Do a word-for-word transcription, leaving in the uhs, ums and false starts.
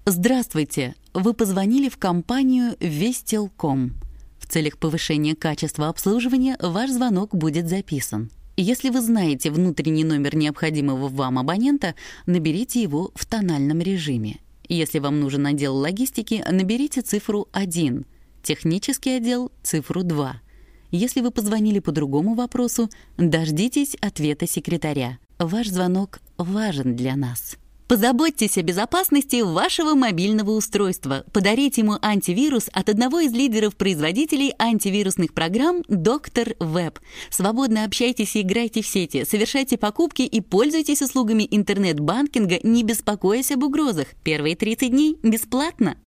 Здравствуйте! Вы позвонили в компанию Вестелком. В целях повышения качества обслуживания ваш звонок будет записан. Если вы знаете внутренний номер необходимого вам абонента, наберите его в тональном режиме. Если вам нужен отдел логистики, наберите цифру один, технический отдел — цифру два. Если вы позвонили по другому вопросу, дождитесь ответа секретаря. Ваш звонок важен для нас. Позаботьтесь о безопасности вашего мобильного устройства. Подарите ему антивирус от одного из лидеров-производителей антивирусных программ доктор Веб. Свободно общайтесь и играйте в сети, совершайте покупки и пользуйтесь услугами интернет-банкинга, не беспокоясь об угрозах. Первые тридцать дней бесплатно.